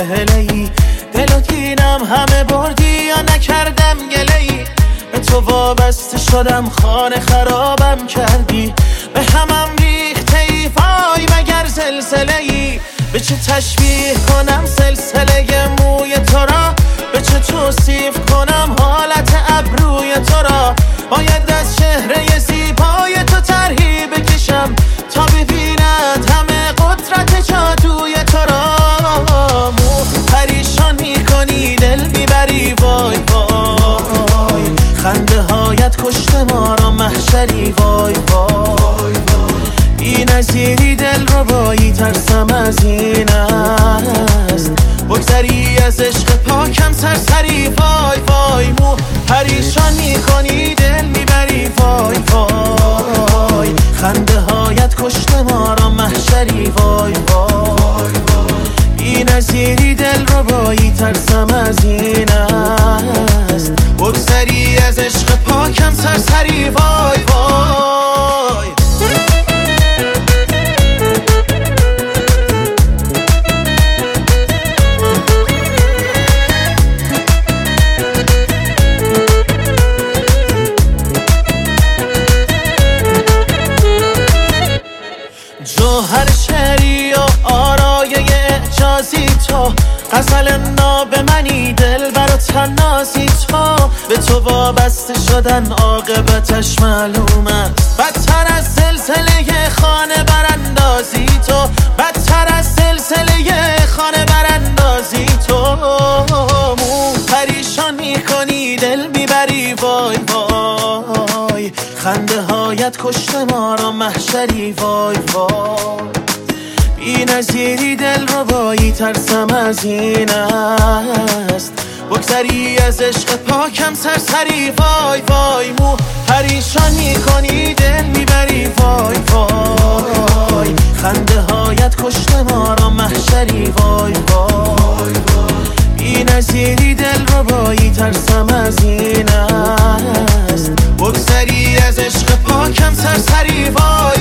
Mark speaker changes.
Speaker 1: هلهی دلو دیدم همه بردی یا نکردم گلهی به تو وابسته شدم خانه خرابم کردی به همم ریخته ای وای مگر زلزله‌ای به چه تشبیه کنم سلسله موی تو را به چه توصیف کنم حالت ابروی تو را باید از چهره زیبای تو طرحی بکشم تا ببیند همه قدرت جادوی تو را پریشان میکنی دل میبری وای وای خنده هایت کشته ما را محشری وای وای بی نظیری دل رو بایی ترسم از این است بگذری از عشق پاکم سرسری وای وای پریشان میکنی دل میبری وای وای خنده هایت کشته ما را محشری وای وای بی نظیری دل رو بایی ترسم از این است بگذری از عشق پاکم سرسری وای وای جوهر شعری و آرایه اعجازی تو غزل ناب منی دل برا تنازی تو به تو وابسته شدن عاقبتش معلوم است بدتر از سلسله خانه براندازی تو بدتر از سلسله خانه براندازی تو پریشان میکنی دل میبری وای وای خنده هایت کشته ما را محشری وای وای بی نظیری دل رو بایی ترسم از این است بگذری از عشق پاکم سرسری وای وای پریشان میکنی دل میبری وای وای خنده هایت کشته ما را محشری وای وای بی نظیری دل رو بایی ترسم از این است بگذری از عشق پاکم سرسری وای